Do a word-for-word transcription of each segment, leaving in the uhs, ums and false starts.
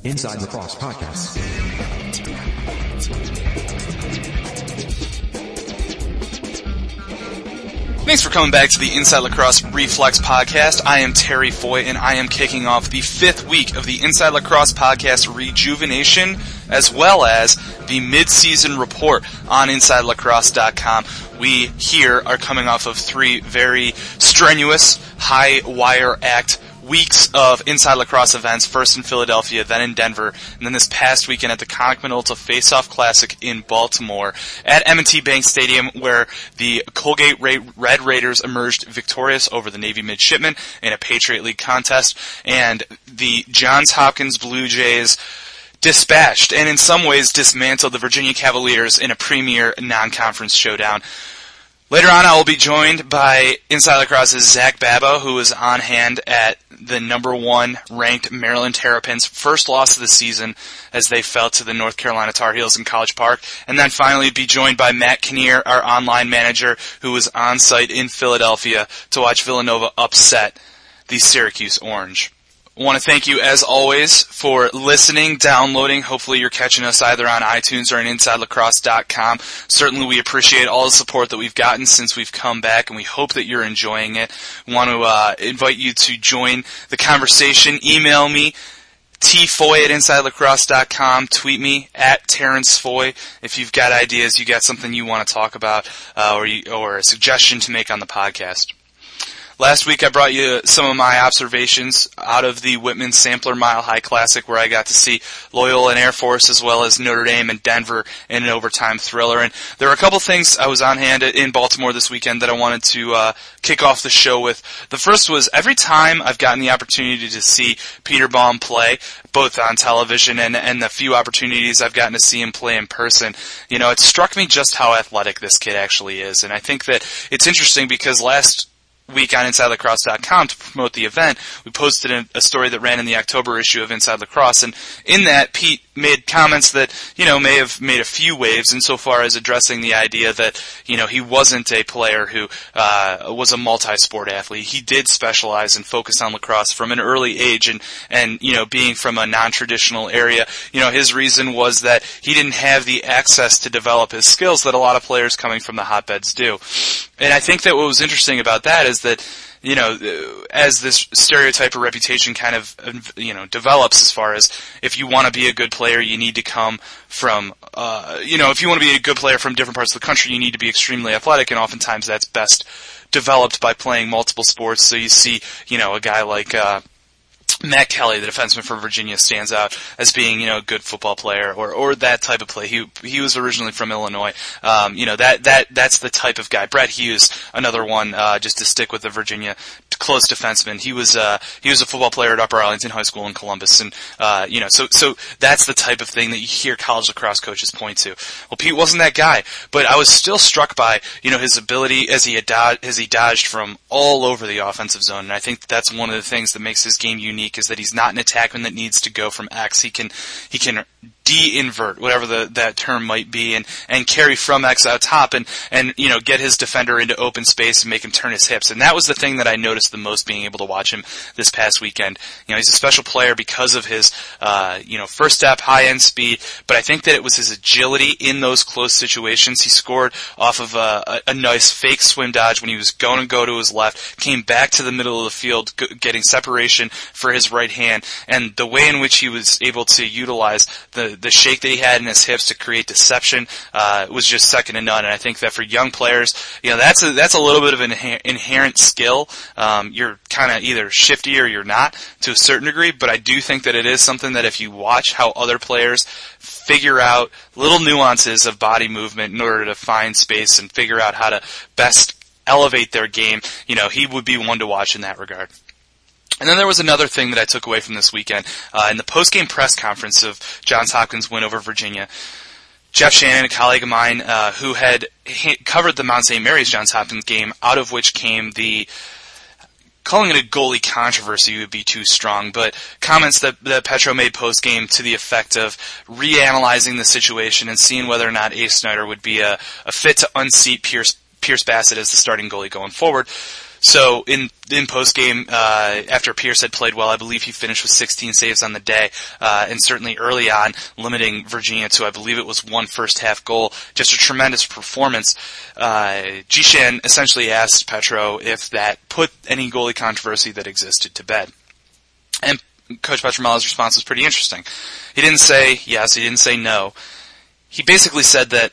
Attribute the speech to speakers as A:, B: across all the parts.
A: Inside Lacrosse Podcast.
B: Thanks for coming back to the Inside Lacrosse Reflex Podcast. I am Terry Foy, and I am kicking off the fifth week of the Inside Lacrosse Podcast Rejuvenation, as well as the mid-season report on Inside Lacrosse dot com. We here are coming off of three very strenuous, high-wire act weeks of Inside Lacrosse events, first in Philadelphia, then in Denver, and then this past weekend at the Connick Minolta Face-Off Classic in Baltimore at M and T Bank Stadium, where the Colgate Red Raiders emerged victorious over the Navy Midshipmen in a Patriot League contest, and the Johns Hopkins Blue Jays dispatched and in some ways dismantled the Virginia Cavaliers in a premier non-conference showdown. Later on, I will be joined by Inside Lacrosse's Zach Babo, who was on hand at the number one ranked Maryland Terrapins' first loss of the season as they fell to the North Carolina Tar Heels in College Park. And then finally be joined by Matt Kinnear, our online manager, who was on site in Philadelphia to watch Villanova upset the Syracuse Orange. I want to thank you, as always, for listening, downloading. Hopefully you're catching us either on iTunes or on Inside Lacrosse dot com. Certainly we appreciate all the support that we've gotten since we've come back, and we hope that you're enjoying it. We want to uh, invite you to join the conversation. Email me, tfoy at Inside Lacrosse dot com. Tweet me, at Terrence Foy, if you've got ideas, you got something you want to talk about, uh, or, you, or a suggestion to make on the podcast. Last week I brought you some of my observations out of the Whitman Sampler Mile High Classic, where I got to see Loyola and Air Force as well as Notre Dame and Denver in an overtime thriller. And there were a couple things I was on hand in Baltimore this weekend that I wanted to uh, kick off the show with. The first was, every time I've gotten the opportunity to see Peter Baum play, both on television and, and the few opportunities I've gotten to see him play in person, you know, it struck me just how athletic this kid actually is. And I think that it's interesting because last week on Inside Lacrosse dot com, to promote the event, we posted a, a story that ran in the October issue of Inside Lacrosse, and in that Pete made comments that, you know, may have made a few waves insofar as addressing the idea that, you know, he wasn't a player who uh was a multi-sport athlete. He did specialize and focus on lacrosse from an early age, and, and you know, being from a non-traditional area, you know, his reason was that he didn't have the access to develop his skills that a lot of players coming from the hotbeds do. And I think that what was interesting about that is that, you know, as this stereotype or reputation kind of, you know, develops as far as if you want to be a good player, you need to come from, uh, you know, if you want to be a good player from different parts of the country, you need to be extremely athletic, and oftentimes that's best developed by playing multiple sports. So you see, you know, a guy like, uh, Matt Kelly, the defenseman for Virginia, stands out as being, you know, a good football player, or, or that type of play. He, he was originally from Illinois. Um, you know, that, that, that's the type of guy. Brett Hughes, another one, uh, just to stick with the Virginia close defenseman. He was, uh, he was a football player at Upper Arlington High School in Columbus. And, uh, you know, so, so that's the type of thing that you hear college lacrosse coaches point to. Well, Pete wasn't that guy, but I was still struck by, you know, his ability as he, ad- as he dodged from all over the offensive zone. And I think that's one of the things that makes his game unique, is that he's not an attackman that needs to go from X. He can, he can de-invert, whatever the, that term might be, and, and carry from X out top, and, and, you know, get his defender into open space and make him turn his hips. And that was the thing that I noticed the most being able to watch him this past weekend. You know, he's a special player because of his, uh, you know, first step, high end speed, but I think that it was his agility in those close situations. He scored off of a, a, a nice fake swim dodge when he was going to go to his left, came back to the middle of the field, g- getting separation for his right hand, and the way in which he was able to utilize the the shake that he had in his hips to create deception uh, was just second to none. And I think that for young players, you know, that's a, that's a little bit of an inher- inherent skill. Um, you're kind of either shifty or you're not to a certain degree, but I do think that it is something that if you watch how other players figure out little nuances of body movement in order to find space and figure out how to best elevate their game, you know, he would be one to watch in that regard. And then there was another thing that I took away from this weekend. Uh, in the post-game press conference of Johns Hopkins' win over Virginia, Jeff Shannon, a colleague of mine, uh, who had ha- covered the Mount Saint Mary's Johns Hopkins game, out of which came the, calling it a goalie controversy would be too strong, but comments that, that Petro made post-game to the effect of reanalyzing the situation and seeing whether or not Ace Snyder would be a, a fit to unseat Pierce, Pierce Bassett as the starting goalie going forward. So in in postgame, uh, after Pierce had played well, I believe he finished with sixteen saves on the day, uh, and certainly early on, limiting Virginia to, I believe it was one first half goal. Just a tremendous performance. Uh, Jishan essentially asked Petro if that put any goalie controversy that existed to bed. And Coach Petromala's response was pretty interesting. He didn't say yes, he didn't say no. He basically said that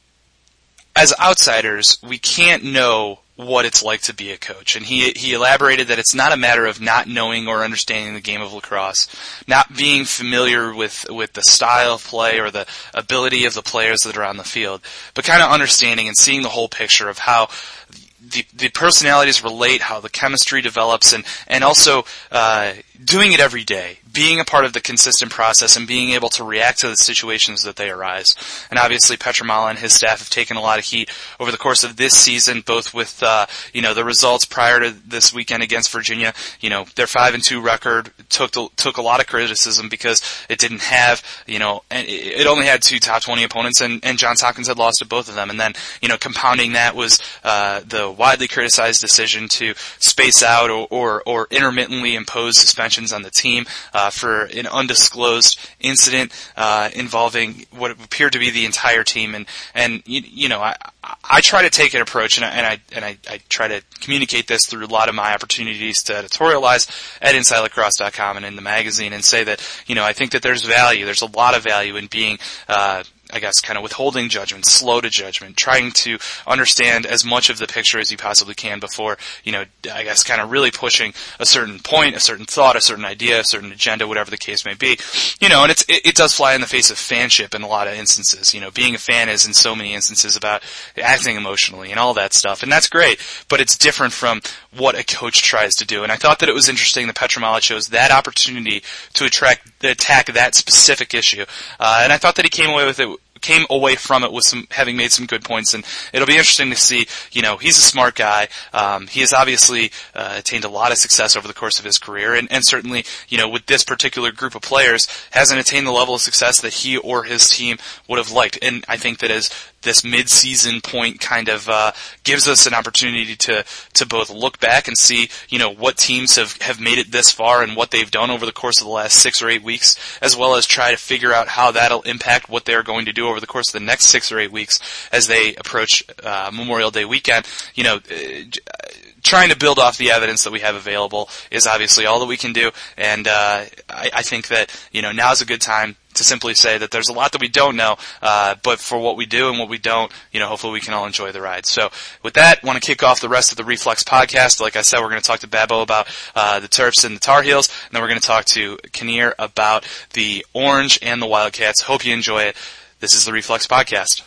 B: as outsiders, we can't know what it's like to be a coach. And he he elaborated that it's not a matter of not knowing or understanding the game of lacrosse, not being familiar with, with the style of play or the ability of the players that are on the field, but kind of understanding and seeing the whole picture of how the the personalities relate, how the chemistry develops, and, and also uh, doing it every day, being a part of the consistent process and being able to react to the situations that they arise. And obviously Petromala and his staff have taken a lot of heat over the course of this season, both with uh, you know the results prior to this weekend against Virginia. You know, their five and two record took took a lot of criticism because it didn't have, you know, it only had two top twenty opponents, and, and Johns Hopkins had lost to both of them. And then, you know, compounding that was uh, the widely criticized decision to space out or, or, or intermittently impose suspensions on the team uh, for an undisclosed incident uh, involving what appeared to be the entire team. And, and you, you know, I, I try to take an approach, and I, and, I, and I, I try to communicate this through a lot of my opportunities to editorialize at inside lacrosse dot com and in the magazine, and say that, you know, I think that there's value, there's a lot of value in being uh, I guess, kind of withholding judgment, slow to judgment, trying to understand as much of the picture as you possibly can before, you know, I guess kind of really pushing a certain point, a certain thought, a certain idea, a certain agenda, whatever the case may be. You know, and it's, it, it does fly in the face of fanship in a lot of instances. You know, being a fan is in so many instances about acting emotionally and all that stuff, and that's great, but it's different from what a coach tries to do. And I thought that it was interesting that Petromala chose that opportunity to attract, attack that specific issue, uh, and I thought that he came away with it came away from it with some, having made some good points, and it'll be interesting to see. You know, he's a smart guy. Um, he has obviously uh, attained a lot of success over the course of his career, and, and certainly, you know, with this particular group of players, hasn't attained the level of success that he or his team would have liked. And I think that as this mid-season point kind of uh, gives us an opportunity to to both look back and see, you know, what teams have, have made it this far and what they've done over the course of the last six or eight weeks, as well as try to figure out how that'll impact what they're going to do over the course of the next six or eight weeks as they approach uh, Memorial Day weekend. You know, uh, trying to build off the evidence that we have available is obviously all that we can do, and uh, I, I think that, you know, now's a good time to simply say that there's a lot that we don't know, uh, but for what we do and what we don't, you know, hopefully we can all enjoy the ride. So with that, I want to kick off the rest of the Reflex podcast. Like I said, we're going to talk to Babbo about uh, the Terps and the Tar Heels, and then we're going to talk to Kinnear about the Orange and the Wildcats. Hope you enjoy it. This is the Reflex podcast.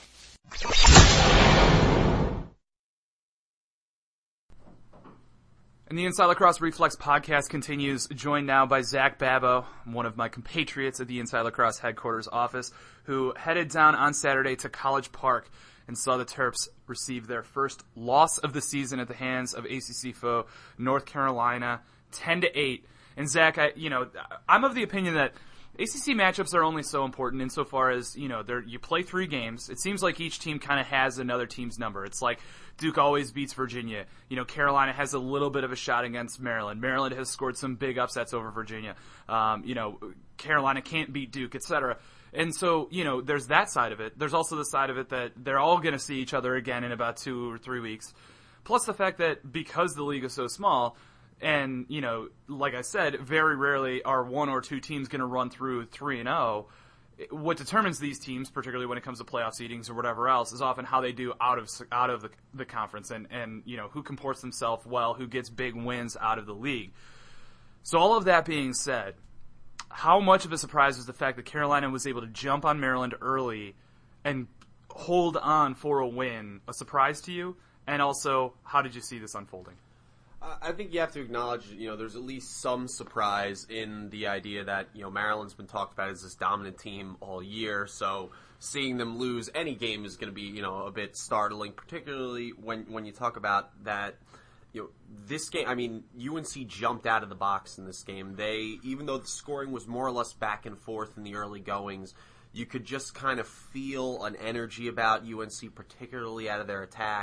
B: And the Inside Lacrosse Reflex podcast continues, joined now by Zach Babbo, one of my compatriots at the Inside Lacrosse headquarters office, who headed down on Saturday to College Park and saw the Terps receive their first loss of the season at the hands of A C C foe North Carolina, ten to eight. And Zach, I, you know, I'm of the opinion that A C C matchups are only so important insofar as, you know, you play three games. It seems like each team kind of has another team's number. It's like Duke always beats Virginia. You know, Carolina has a little bit of a shot against Maryland. Maryland has scored some big upsets over Virginia. Um, you know, Carolina can't beat Duke, et cetera. And so, you know, there's that side of it. There's also the side of it that they're all going to see each other again in about two or three weeks. Plus the fact that because the league is so small, and, you know, like I said, very rarely are one or two teams going to run through three and oh. What determines these teams, particularly when it comes to playoff seedings or whatever else, is often how they do out of out of the, the conference, and, and you know, who comports themselves well, who gets big wins out of the league. So all of that being said, how much of a surprise was the fact that Carolina was able to jump on Maryland early and hold on for a win a surprise to you? And also, how did you see this unfolding?
A: I think you have to acknowledge, you know, there's at least some surprise in the idea that, you know, Maryland's been talked about as this dominant team all year, so seeing them lose any game is going to be, you know, a bit startling, particularly when, when you talk about that, you know, this game, I mean, U N C jumped out of the box in this game. They, even though the scoring was more or less back and forth in the early goings, you could just kind of feel an energy about U N C, particularly out of their attack.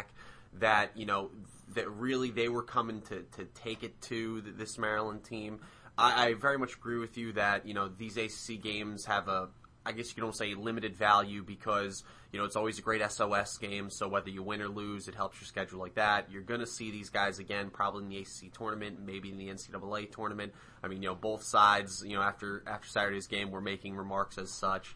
A: that, you know, that really they were coming to, to take it to this Maryland team. I, I very much agree with you that, you know, these A C C games have a, I guess you can almost say limited value because, you know, it's always a great S O S game, so whether you win or lose, it helps your schedule like that. You're going to see these guys again probably in the A C C tournament, maybe in the N C double A tournament. I mean, you know, both sides, you know, after after Saturday's game were making remarks as such.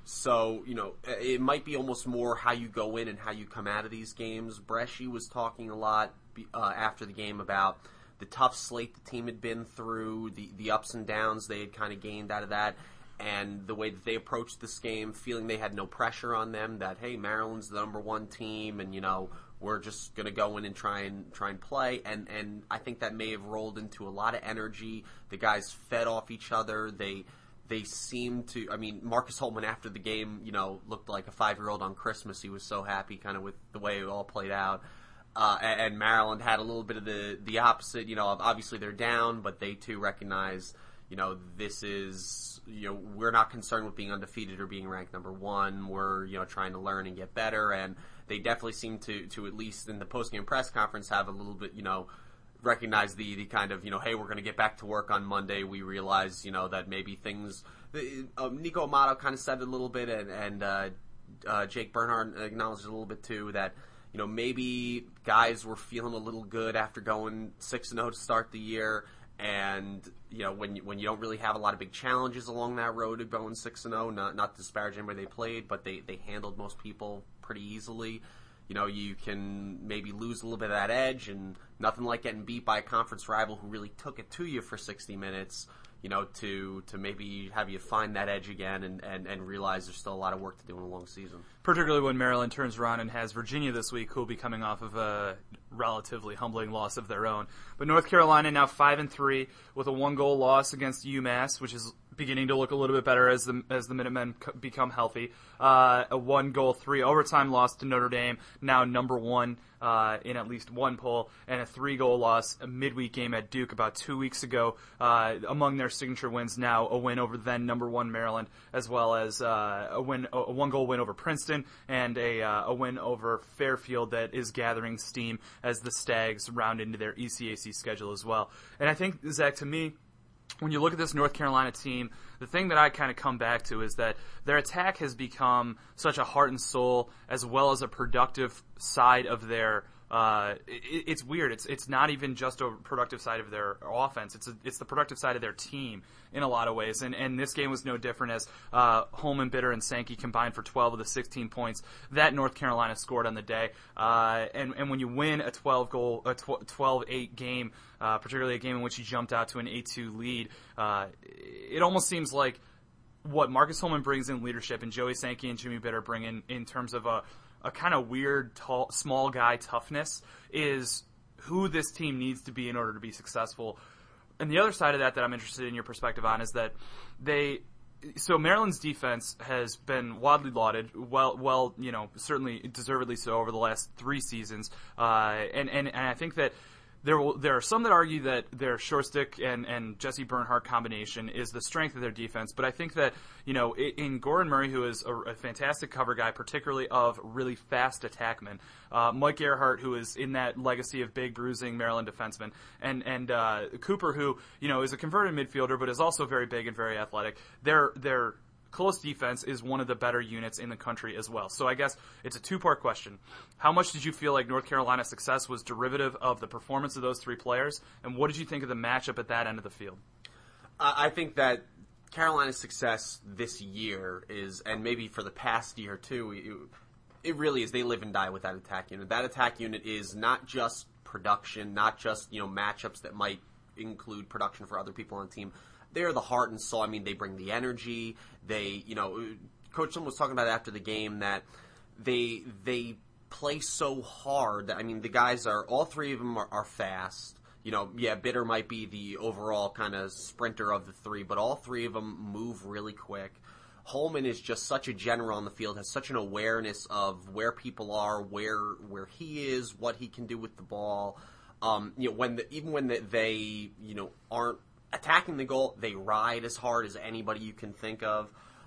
A: So, you know, it might be almost more how you go in and how you come out of these games. Bresci was talking a lot uh, after the game about the tough slate the team had been through, the, the ups and downs they had kind of gained out of that, and the way that they approached this game, feeling they had no pressure on them, that, hey, Maryland's the number one team, and, you know, we're just going to go in and try and try and play. And, and I think that may have rolled into a lot of energy. The guys fed off each other. They they seemed to, I mean, Marcus Holtman after the game, you know, looked like a five-year-old on Christmas. He was so happy kind of with the way it all played out. Uh, and, and Maryland had a little bit of the, the opposite. You know, obviously they're down, but they too recognize, you know, this is, you know, we're not concerned with being undefeated or being ranked number one. We're, you know, trying to learn and get better. And they definitely seem to, to at least in the post-game press conference, have a little bit, you know, recognize the, the kind of, you know, hey, we're going to get back to work on Monday. We realize, you know, that maybe things, uh, Nico Amato kind of said it a little bit, and, and uh, uh, Jake Bernhardt acknowledged it a little bit too, that, you know, maybe guys were feeling a little good after going six and oh to start the year. And, you know, when you, when you don't really have a lot of big challenges along that road to going six and oh, not not to disparage anybody they played, but they, they handled most people pretty easily. You know, you can maybe lose a little bit of that edge, and nothing like getting beat by a conference rival who really took it to you for sixty minutes, you know, to to maybe have you find that edge again and, and, and realize there's still a lot of work to do in a long season.
B: Particularly when Maryland turns around and has Virginia this week, who will be coming off of a relatively humbling loss of their own. But North Carolina now five and three with a one-goal loss against UMass, which is beginning to look a little bit better as the as the Minutemen c- become healthy. Uh, a one-goal, three overtime loss to Notre Dame, now number one uh, in at least one poll, and a three-goal loss, a midweek game at Duke about two weeks ago. Uh, among their signature wins now, a win over then number one Maryland, as well as uh, a win, a one-goal win over Princeton, and a uh, a win over Fairfield that is gathering steam as the Stags round into their E C A C schedule as well. And I think, Zach, to me, when you look at this North Carolina team, the thing that I kind of come back to is that their attack has become such a heart and soul, as well as a productive side of their. Uh, it, it's weird. It's it's not even just a productive side of their offense. It's a, it's the productive side of their team in a lot of ways. And and this game was no different, as uh, Holman, Bitter, and Sankey combined for twelve of the sixteen points that North Carolina scored on the day. Uh, and and when you win a twelve goal, a twelve eight game, uh, particularly a game in which you jumped out to an eight two lead, uh, it almost seems like what Marcus Holman brings in leadership and Joey Sankey and Jimmy Bitter bring in in terms of a a kind of weird, tall, small guy toughness is who this team needs to be in order to be successful. And the other side of that that I'm interested in your perspective on is that they, so Maryland's defense has been widely lauded, well, well, you know, certainly deservedly so over the last three seasons. Uh, and, and, and I think that There will, there are some that argue that their Shorstick and, and Jesse Bernhardt combination is the strength of their defense, but I think that, you know, in Goran Murray, who is a, a fantastic cover guy, particularly of really fast attackmen, uh, Mike Earhart, who is in that legacy of big, bruising Maryland defenseman, and, and uh, Cooper, who, you know, is a converted midfielder, but is also very big and very athletic. They're, they're close defense is one of the better units in the country as well. So I guess it's a two-part question. How much did you feel like North Carolina's success was derivative of the performance of those three players, and what did you think of the matchup at that end of the field?
A: Uh, I think that Carolina's success this year is, and maybe for the past year too, it, it really is they live and die with that attack unit. That attack unit is not just production, not just, you know, matchups that might include production for other people on the team. They're the heart and soul. I mean, they bring the energy. They, you know, Coach Sim was talking about after the game that they they play so hard. That, I mean, the guys are, all three of them are, are fast. You know, yeah, Bitter might be the overall kind of sprinter of the three, but all three of them move really quick. Holman is just such a general on the field, has such an awareness of where people are, where where he is, what he can do with the ball. Um, you know, when the, even when the, they, you know, aren't attacking the goal, they ride as hard as anybody you can think of.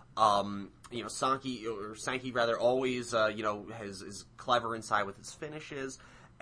A: Um, you know, Sankey, or Sankey rather, always, uh, you know, has, is clever inside with his finishes.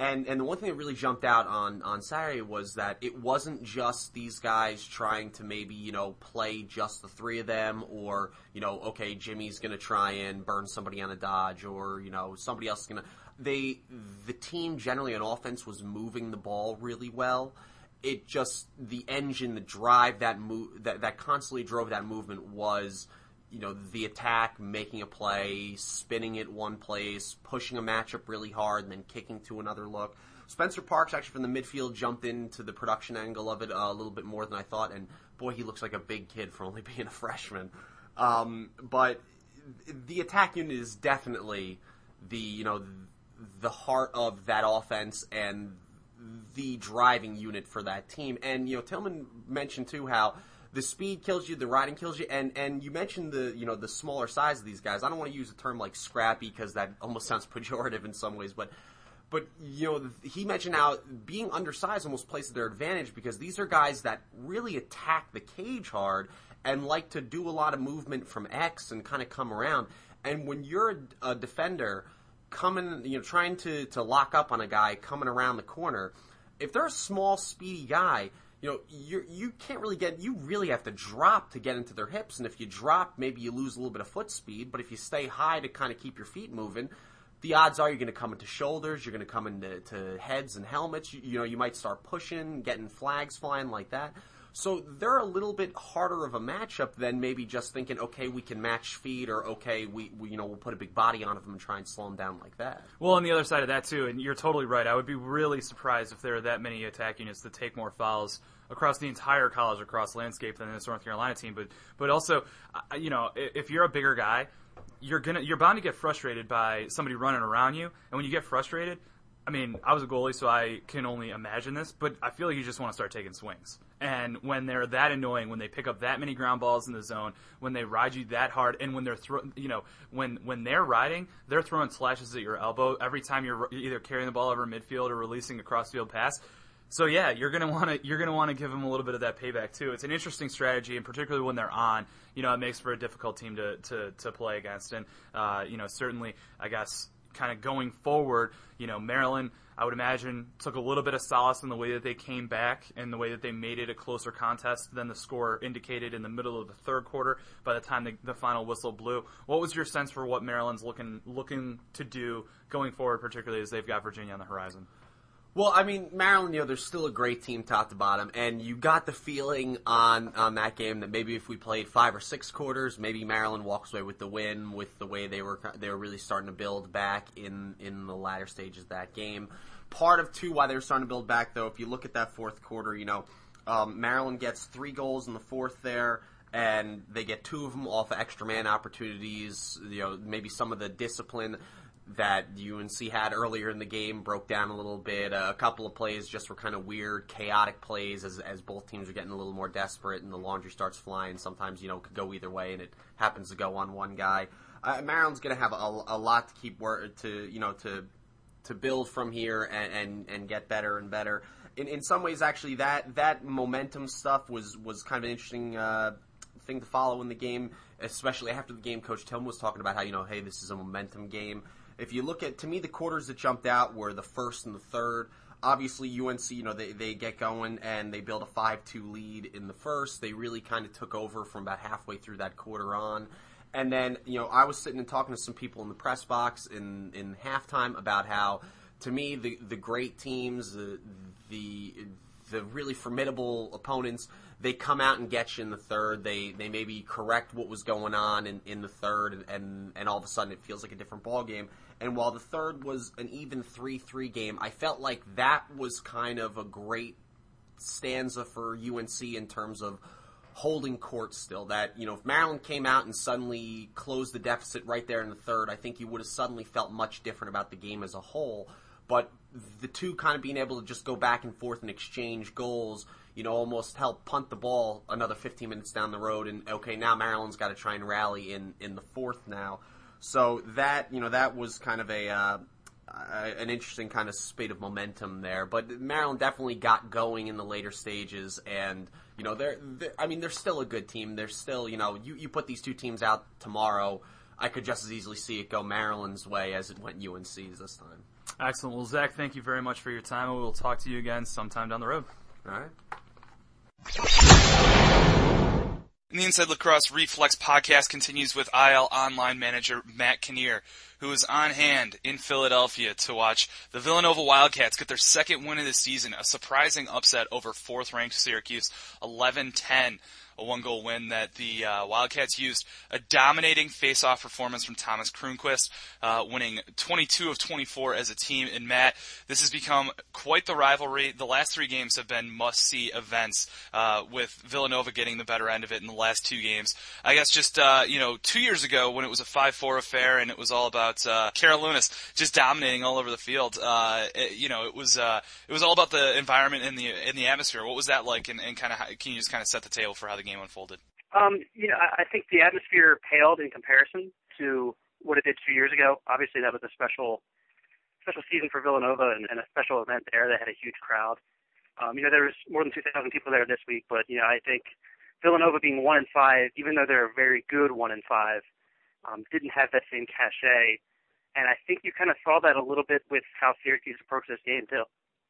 A: And and the one thing that really jumped out on, on Saturday was that it wasn't just these guys trying to maybe, you know, play just the three of them, or, you know, okay, Jimmy's going to try and burn somebody on a dodge, or, you know, somebody else is going to... They, the team generally on offense was moving the ball really well. It just, the engine, the drive that move, that, that constantly drove that movement was... You know, the attack, making a play, spinning it one place, pushing a matchup really hard, and then kicking to another look. Spencer Parks, actually from the midfield, jumped into the production angle of it a little bit more than I thought, and boy, he looks like a big kid for only being a freshman. Um, but the attack unit is definitely the, you know, the heart of that offense and the driving unit for that team. And, you know, Tillman mentioned, too, how the speed kills you, the riding kills you, and, and you mentioned the you know the smaller size of these guys. I don't want to use a term like scrappy because that almost sounds pejorative in some ways, but but you know he mentioned how being undersized almost plays to their advantage because these are guys that really attack the cage hard and like to do a lot of movement from X and kind of come around. And when you're a, a defender coming, you know, trying to, to lock up on a guy coming around the corner, if they're a small, speedy guy, you know, you you can't really get, you really have to drop to get into their hips, and if you drop, maybe you lose a little bit of foot speed, but if you stay high to kind of keep your feet moving, the odds are you're going to come into shoulders, you're going to come into to heads and helmets, you, you know, you might start pushing, getting flags flying like that. So they're a little bit harder of a matchup than maybe just thinking, okay, we can match speed, or okay, we, we you know we'll put a big body on them and try and slow them down like that.
C: Well, on the other side of that too, and you're totally right. I would be really surprised if there are that many attack units that take more fouls across the entire college lacrosse landscape than this North Carolina team. But but also, you know, if you're a bigger guy, you're gonna you're bound to get frustrated by somebody running around you, and when you get frustrated, I mean, I was a goalie, so I can only imagine this, but I feel like you just want to start taking swings. And when they're that annoying, when they pick up that many ground balls in the zone, when they ride you that hard, and when they're throw, you know, when when they're riding, they're throwing slashes at your elbow every time you're either carrying the ball over midfield or releasing a cross-field pass. So yeah, you're gonna want to you're gonna want to give them a little bit of that payback too. It's an interesting strategy, and particularly when they're on, you know, it makes for a difficult team to to, to play against. And uh, you know, certainly, I guess, kind of going forward, you know, Maryland, I would imagine, took a little bit of solace in the way that they came back and the way that they made it a closer contest than the score indicated in the middle of the third quarter by the time the, the final whistle blew. What was your sense for what Maryland's looking looking to do going forward, particularly as they've got Virginia on the horizon?
A: Well, I mean, Maryland, you know, they're still a great team top to bottom, and you got the feeling on, on that game that maybe if we played five or six quarters, maybe Maryland walks away with the win with the way they were they were really starting to build back in, in the latter stages of that game. Part of, too, why they were starting to build back, though, if you look at that fourth quarter, you know, um, Maryland gets three goals in the fourth there, and they get two of them off of extra man opportunities, you know, maybe some of the discipline that U N C had earlier in the game broke down a little bit. Uh, a couple of plays just were kind of weird, chaotic plays as as both teams are getting a little more desperate and the laundry starts flying. Sometimes, you know, it could go either way, and it happens to go on one guy. Uh, Maryland's going to have a, a lot to keep work to you know to to build from here and, and, and get better and better. In in some ways, actually, that that momentum stuff was was kind of an interesting uh, thing to follow in the game, especially after the game. Coach Tillman was talking about how, you know, hey, this is a momentum game. If you look at, to me, the quarters that jumped out were the first and the third. Obviously, U N C, you know, they, they get going and they build a five two lead in the first. They really kind of took over from about halfway through that quarter on. And then, you know, I was sitting and talking to some people in the press box in, in halftime about how, to me, the, the great teams, the, the the really formidable opponents, they come out and get you in the third. They they maybe correct what was going on in, in the third, and, and, and all of a sudden it feels like a different ball game. And while the third was an even three three game, I felt like that was kind of a great stanza for U N C in terms of holding court still. That, you know, if Maryland came out and suddenly closed the deficit right there in the third, I think you would have suddenly felt much different about the game as a whole. But the two kind of being able to just go back and forth and exchange goals, you know, almost help punt the ball another fifteen minutes down the road. And, okay, now Maryland's got to try and rally in, in the fourth now. So that, you know, that was kind of a uh, an interesting kind of spate of momentum there. But Maryland definitely got going in the later stages. And, you know, they're, they're I mean, they're still a good team. They're still, you know, you, you put these two teams out tomorrow, I could just as easily see it go Maryland's way as it went U N C's this time.
C: Excellent. Well, Zach, thank you very much for your time, and we will talk to you again sometime down the road.
A: All right.
B: And the Inside Lacrosse Reflex podcast continues with I L Online manager Matt Kinnear, who is on hand in Philadelphia to watch the Villanova Wildcats get their second win of the season, a surprising upset over fourth-ranked Syracuse, eleven ten. A one-goal win that the uh, Wildcats used a dominating face-off performance from Thomas Kronquist, uh, winning twenty-two of twenty-four as a team. And Matt, this has become quite the rivalry. The last three games have been must-see events, uh, with Villanova getting the better end of it in the last two games. I guess just uh, you know, two years ago when it was a five four affair and it was all about uh, Karolinas just dominating all over the field. Uh, it, you know, it was uh, it was all about the environment and the in the atmosphere. What was that like? And, and kind of can you just kind of set the table for how the game unfolded?
D: Um, you know, I, I think the atmosphere paled in comparison to what it did two years ago. Obviously, that was a special, special season for Villanova and, and a special event there. They had a huge crowd. Um, you know, there was more than two thousand people there this week, but you know, I think Villanova being one and five, even though they're a very good one and five, um, didn't have that same cachet. And I think you kind of saw that a little bit with how Syracuse approached this game too.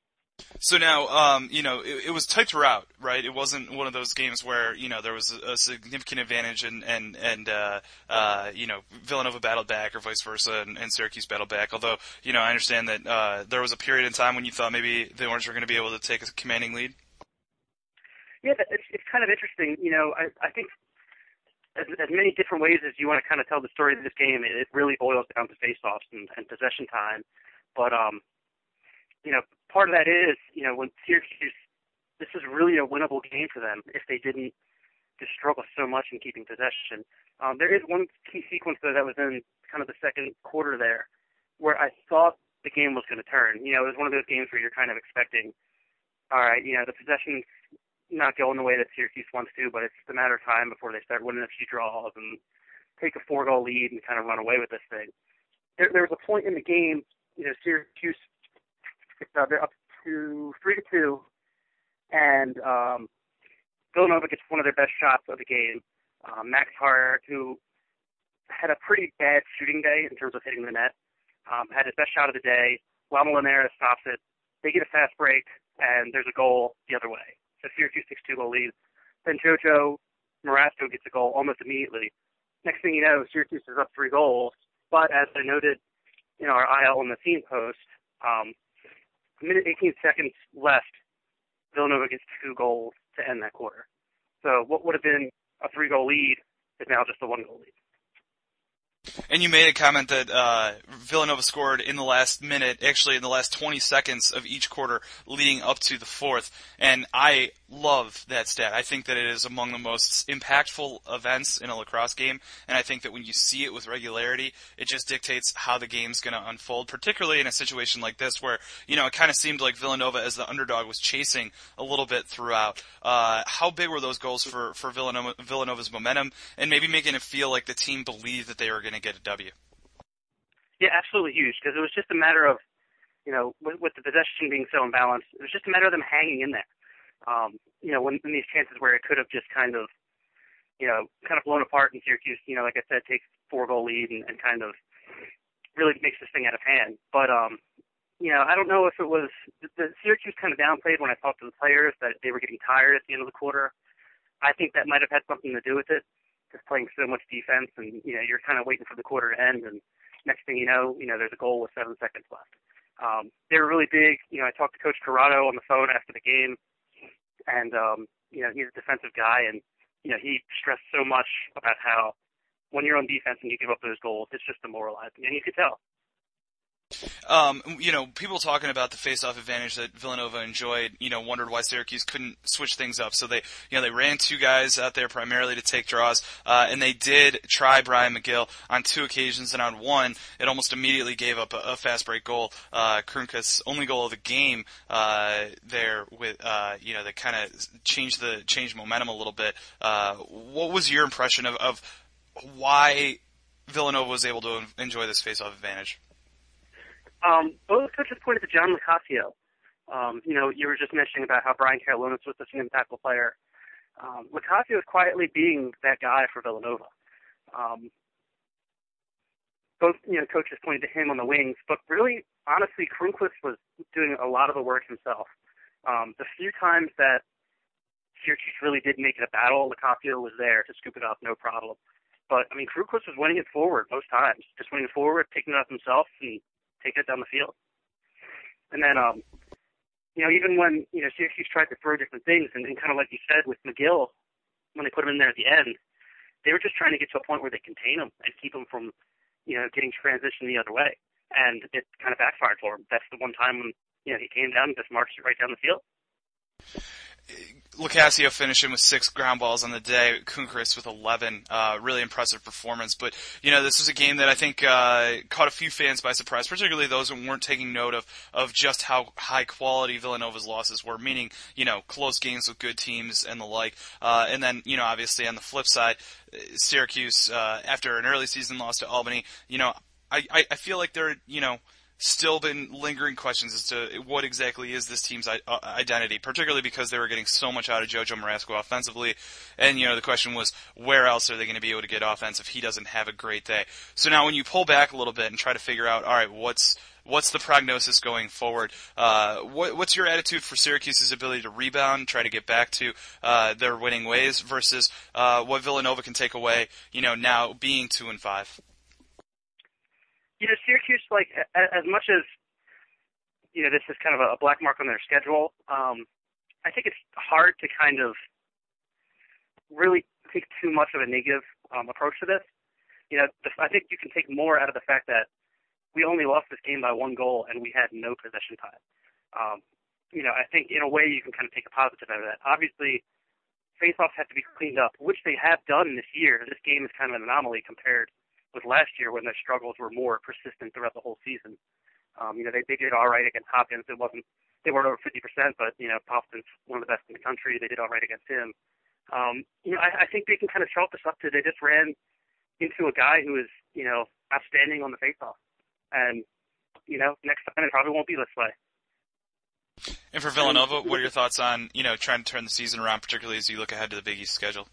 B: So now, um, you know, it, it was tight throughout, right? It wasn't one of those games where, you know, there was a, a significant advantage and, and, and uh, uh, you know, Villanova battled back or vice versa and, and Syracuse battled back. Although, you know, I understand that uh, there was a period in time when you thought maybe the Orange were going to be able to take a commanding lead.
D: Yeah, it's, it's kind of interesting. You know, I, I think as, as many different ways as you want to kind of tell the story of this game, it, it really boils down to face-offs and, and possession time. But, um, you know, part of that is, you know, when Syracuse, this is really a winnable game for them if they didn't just struggle so much in keeping possession. Um, there is one key sequence, though, that was in kind of the second quarter there where I thought the game was going to turn. You know, it was one of those games where you're kind of expecting, all right, you know, the possession's not going the way that Syracuse wants to, but it's just a matter of time before they start winning a few draws and take a four-goal lead and kind of run away with this thing. There, there was a point in the game, you know, Syracuse, uh, they're up to three to two, and um, Villanova gets one of their best shots of the game. Um, Max Hart, who had a pretty bad shooting day in terms of hitting the net, um, had his best shot of the day. Lama Linares stops it. They get a fast break, and there's a goal the other way. So Syracuse takes two-goal lead. Then Jojo Marasco gets a goal almost immediately. Next thing you know, Syracuse is up three goals. But as I noted in our I L on the scene post, um, a minute eighteen seconds left, Villanova gets two goals to end that quarter. So what would have been a three-goal lead is now just a one-goal lead.
B: And you made a comment that uh, Villanova scored in the last minute, actually in the last twenty seconds of each quarter leading up to the fourth. And I love that stat. I think that it is among the most impactful events in a lacrosse game. And I think that when you see it with regularity, it just dictates how the game's going to unfold, particularly in a situation like this where, you know, it kind of seemed like Villanova as the underdog was chasing a little bit throughout. Uh, how big were those goals for, for Villanova, Villanova's momentum and maybe making it feel like the team believed that they were going to get a W?
D: Yeah, absolutely huge, because it was just a matter of, you know, with, with the possession being so imbalanced, it was just a matter of them hanging in there. Um, you know, when in these chances where it could have just kind of, you know, kind of blown apart and Syracuse, you know, like I said, takes four-goal lead and, and kind of really makes this thing out of hand. But, um, you know, I don't know if it was the, the Syracuse kind of downplayed when I talked to the players that they were getting tired at the end of the quarter. I think that might have had something to do with it, just playing so much defense and, you know, you're kind of waiting for the quarter to end and next thing you know, you know, there's a goal with seven seconds left. Um, they were really big. You know, I talked to Coach Corrado on the phone after the game. And, um, you know, he's a defensive guy, and, you know, he stressed so much about how when you're on defense and you give up those goals, it's just demoralizing. And you could tell.
B: Um, you know, people talking about the face-off advantage that Villanova enjoyed, you know, wondered why Syracuse couldn't switch things up. So they, you know, they ran two guys out there primarily to take draws, uh, and they did try Brian McGill on two occasions, and on one, it almost immediately gave up a, a fast break goal. Uh, Kronquist's only goal of the game, uh, there with, uh, you know, that kind of changed the, changed momentum a little bit. Uh, what was your impression of, of why Villanova was able to enjoy this face-off advantage?
D: Um, both coaches pointed to John Locascio. Um, you know, you were just mentioning about how Brian Karolinas was such an impactful player. Um, Locascio is quietly being that guy for Villanova. Um, both, you know, coaches pointed to him on the wings, but really, honestly, Kronquist was doing a lot of the work himself. Um, the few times that Syracuse really did make it a battle, Locascio was there to scoop it up, no problem. But, I mean, Kronquist was winning it forward most times, just winning it forward, picking it up himself, and taking it down the field. And then, um, you know, even when, you know, Syracuse tried to throw different things, and, and kind of like you said with McGill, when they put him in there at the end, they were just trying to get to a point where they contain him and keep him from, you know, getting transitioned the other way. And it kind of backfired for him. That's the one time when, you know, he came down and just marched it right down the field.
B: Locascio finishing with six ground balls on the day, Kronquist with eleven. Uh, really impressive performance. But, you know, this was a game that I think uh, caught a few fans by surprise, particularly those who weren't taking note of, of just how high quality Villanova's losses were, meaning, you know, close games with good teams and the like. Uh, and then, you know, obviously on the flip side, Syracuse, uh, after an early season loss to Albany, you know, I, I, I feel like they're, you know, still been lingering questions as to what exactly is this team's identity, particularly because they were getting so much out of JoJo Marasco offensively. And, you know, the question was, where else are they going to be able to get offense if he doesn't have a great day? So now when you pull back a little bit and try to figure out, all right, what's what's the prognosis going forward? Uh, what, what's your attitude for Syracuse's ability to rebound, try to get back to uh, their winning ways versus uh, what Villanova can take away, you know, now being two and five?
D: You know, Syracuse, like, as much as, you know, this is kind of a black mark on their schedule, um, I think it's hard to kind of really take too much of a negative um, approach to this. You know, the, I think you can take more out of the fact that we only lost this game by one goal and we had no possession time. Um, you know, I think in a way you can kind of take a positive out of that. Obviously, faceoffs have to be cleaned up, which they have done this year. This game is kind of an anomaly compared with last year when their struggles were more persistent throughout the whole season. Um, you know, they, they did all right against Hopkins. It wasn't, they weren't over fifty percent, but, you know, Hopkins, one of the best in the country. They did all right against him. Um, you know, I, I think they can kind of chalk this up to they just ran into a guy who is, you know, outstanding on the faceoff. And, you know, next time it probably won't be this way.
B: And for Villanova, what are your thoughts on, you know, trying to turn the season around, particularly as you look ahead to the Big East schedule?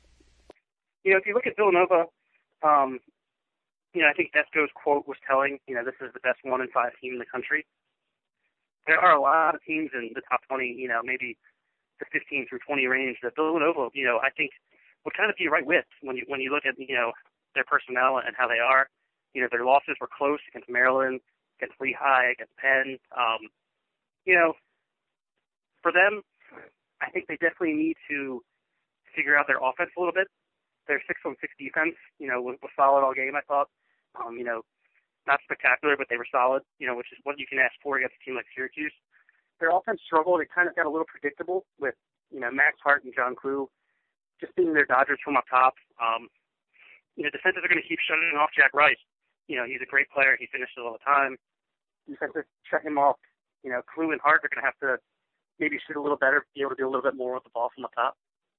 D: You know, if you look at Villanova, um, you know, I think Esco's quote was telling, you know, this is the best one in five team in the country. There are a lot of teams in the top twenty, you know, maybe the fifteen through twenty range that Villanova, you know, I think would kind of be right with when you, when you look at, you know, their personnel and how they are. You know, their losses were close against Maryland, against Lehigh, against Penn. Um, you know, for them, I think they definitely need to figure out their offense a little bit. Their six on six defense, you know, was, was solid all game, I thought. Um, you know, not spectacular, but they were solid, you know, which is what you can ask for against a team like Syracuse. Their offense struggled. It kind of got a little predictable with, you know, Max Hart and John Clue just being their Dodgers from up top. Um, you know, defenses are going to keep shutting off Jack Rice. You know, he's a great player. He finishes all the time. Defenses shut him off. You know, Clue and Hart are going to have to maybe shoot a little better, be able to do a little bit more with the ball from up top.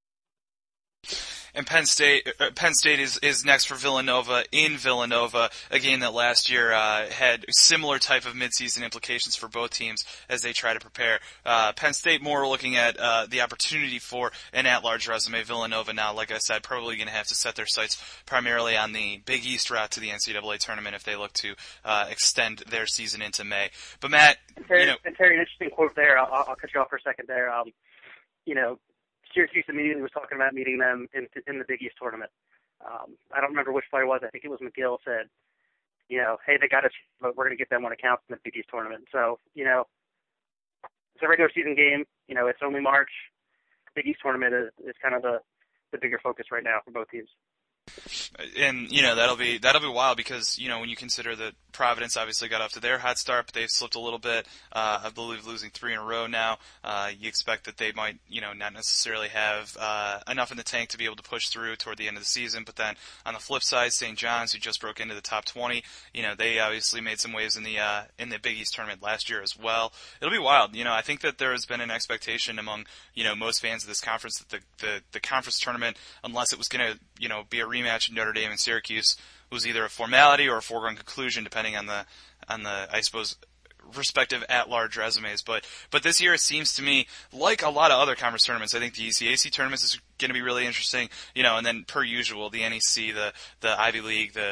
B: And Penn State, uh, Penn State is, is next for Villanova in Villanova, a game that last year uh, had similar type of midseason implications for both teams as they try to prepare. Uh, Penn State more looking at uh, the opportunity for an at-large resume. Villanova now, like I said, probably going to have to set their sights primarily on the Big East route to the N C double A tournament if they look to uh, extend their season into May. But Matt,
D: and Terry,
B: you know,
D: and Terry, an interesting quote there. I'll, I'll cut you off for a second there. Um, you know. Syracuse immediately was talking about meeting them in, in the Big East tournament. Um, I don't remember which player it was. I think it was McGill said, you know, hey, they got us, but we're going to get them when it counts in the Big East tournament. So, you know, it's a regular season game. You know, it's only March. The Big East tournament is, is kind of the, the bigger focus right now for both teams.
B: And, you know, that'll be that'll be wild because, you know, when you consider that Providence obviously got off to their hot start, but they've slipped a little bit. Uh, I believe losing three in a row now. Uh, you expect that they might, you know, not necessarily have uh, enough in the tank to be able to push through toward the end of the season. But then on the flip side, Saint John's, who just broke into the top twenty, you know, they obviously made some waves in the uh, in the Big East tournament last year as well. It'll be wild. You know, I think that there has been an expectation among, you know, most fans of this conference that the the, the conference tournament, unless it was going to, you know, be a rematch of Notre Dame and Syracuse, was either a formality or a foregone conclusion, depending on the on the I suppose respective at-large resumes. But but this year it seems to me like a lot of other conference tournaments. I think the E C A C tournaments is going to be really interesting. You know, and then per usual, the N E C, the the Ivy League, the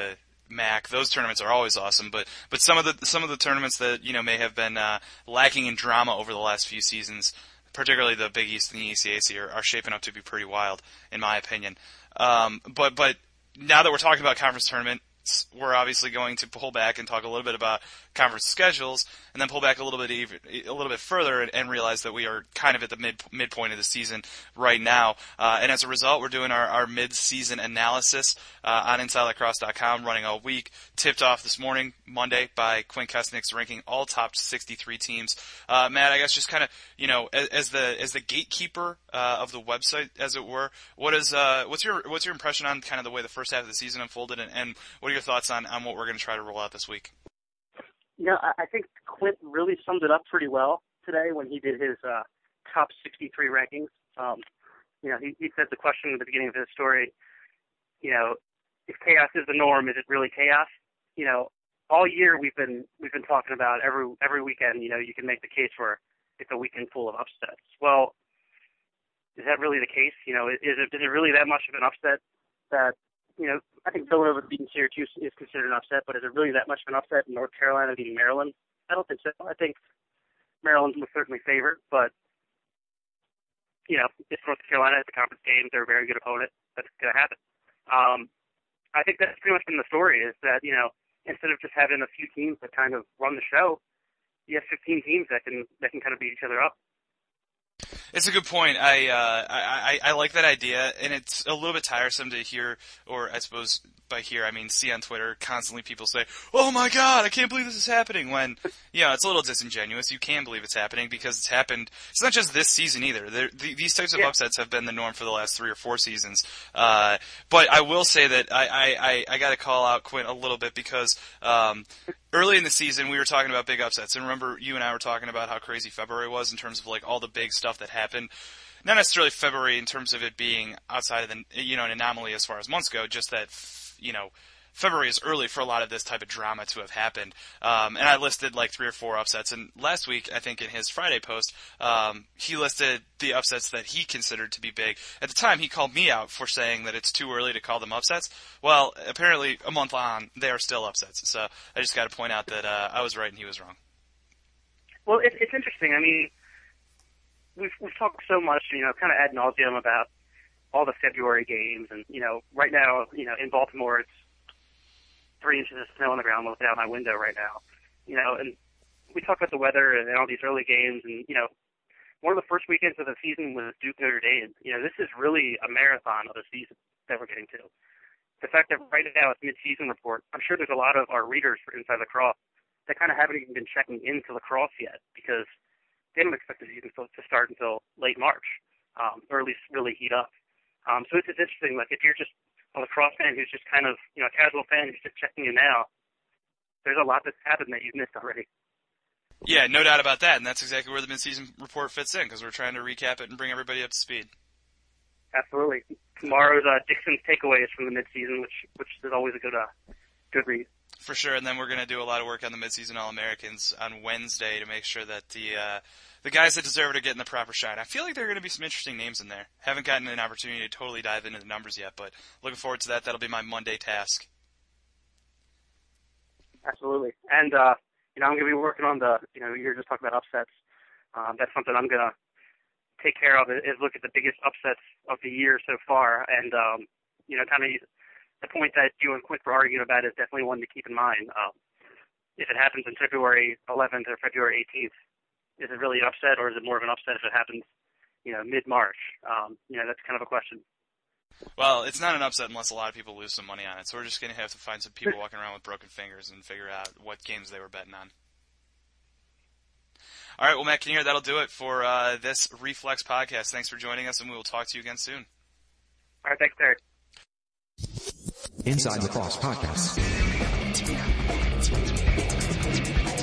B: M A C. Those tournaments are always awesome, but but some of the some of the tournaments that you know may have been uh, lacking in drama over the last few seasons, particularly the Big East and the E C A C, are, are shaping up to be pretty wild, in my opinion. Um, but but now that we're talking about conference tournament, we're obviously going to pull back and talk a little bit about conference schedules, and then pull back a little bit even, a little bit further and, and realize that we are kind of at the mid midpoint of the season right now. Uh, and as a result, we're doing our, our mid-season analysis uh, on Inside Lacrosse dot com, running all week. Tipped off this morning, Monday, by Quinn Kesnick's ranking all top sixty-three teams. Uh, Matt, I guess just kind of you know as, as the as the gatekeeper uh, of the website, as it were, what is uh, what's your what's your impression on kind of the way the first half of the season unfolded, and, and what are your thoughts on, on what we're going to try to roll out this week?
D: You know, I think Quint really summed it up pretty well today when he did his uh, top sixty-three rankings. Um, you know, he, he said the question at the beginning of his story, you know, if chaos is the norm, is it really chaos? You know, all year we've been we've been talking about every every weekend. You know, you can make the case for it's a weekend full of upsets. Well, is that really the case? You know, is it is it really that much of an upset that you know, I think Villanova beating Syracuse is considered an upset, but is it really that much of an upset in North Carolina beating Maryland? I don't think so. I think Maryland was certainly favored, but, you know, it's North Carolina. It's a conference game. They're a very good opponent. That's going to happen. Um, I think that's pretty much been the story is that, you know, instead of just having a few teams that kind of run the show, you have fifteen teams that can that can kind of beat each other up.
B: It's a good point. I, uh, I, I I like that idea, and it's a little bit tiresome to hear, or I suppose by hear I mean see on Twitter constantly people say, "Oh my God, I can't believe this is happening." When you know it's a little disingenuous. You can believe it's happening because it's happened. It's not just this season either. The, these types of yeah. upsets have been the norm for the last three or four seasons. Uh, but I will say that I I, I, I got to call out Quint a little bit because. Um, Early in the season, we were talking about big upsets, and remember, you and I were talking about how crazy February was in terms of like all the big stuff that happened. Not necessarily February in terms of it being outside of the, you know, an anomaly as far as months go, just that, you know, February is early for a lot of this type of drama to have happened. Um, and I listed like three or four upsets. And last week, I think in his Friday post, um, he listed the upsets that he considered to be big. At the time, he called me out for saying that it's too early to call them upsets. Well, apparently a month on, they are still upsets. So I just got to point out that uh, I was right and he was wrong.
D: Well, it, it's interesting. I mean, we've, we've talked so much, you know, kind of ad nauseum about all the February games. And, you know, right now, you know, in Baltimore, it's three inches of snow on the ground looking out my window right now. You know, and we talk about the weather and all these early games, and, you know, one of the first weekends of the season was Duke Notre Dame. You know, this is really a marathon of a season that we're getting to. The fact that right now it's mid-season report, I'm sure there's a lot of our readers for Inside Lacrosse that kind of haven't even been checking into lacrosse yet because they don't expect the season to start until late March, um, or at least really heat up. Um, so it's, it's interesting, like if you're just a lacrosse fan who's just kind of, you know, a casual fan who's just checking in now, there's a lot that's happened that you've missed already.
B: Yeah, no doubt about that, and that's exactly where the mid-season report fits in, because we're trying to recap it and bring everybody up to speed.
D: Absolutely. Tomorrow's uh, Dixon's takeaways from the mid-season, which which is always a good uh, good read.
B: For sure, and then we're going to do a lot of work on the mid-season All-Americans on Wednesday to make sure that the uh, the guys that deserve it are getting the proper shine. I feel like there are going to be some interesting names in there. Haven't gotten an opportunity to totally dive into the numbers yet, but looking forward to that. That'll be my Monday task.
D: Absolutely. And, uh, you know, I'm going to be working on the, you know, you're just talking about upsets. Um, that's something I'm going to take care of is look at the biggest upsets of the year so far. And, um, you know, kind of the point that you and Quint were arguing about is definitely one to keep in mind. Um, if it happens on February eleventh or February eighteenth, is it really an upset, or is it more of an upset if it happens, you know, mid-March? Um, you know, that's kind of a question.
B: Well, it's not an upset unless a lot of people lose some money on it. So we're just going to have to find some people walking around with broken fingers and figure out what games they were betting on. All right, well, Matt Kinnear, that'll do it for uh, this Reflex podcast. Thanks for joining us, and we will talk to you again soon.
D: All right, thanks, Terry.
E: Inside Lacrosse Podcast.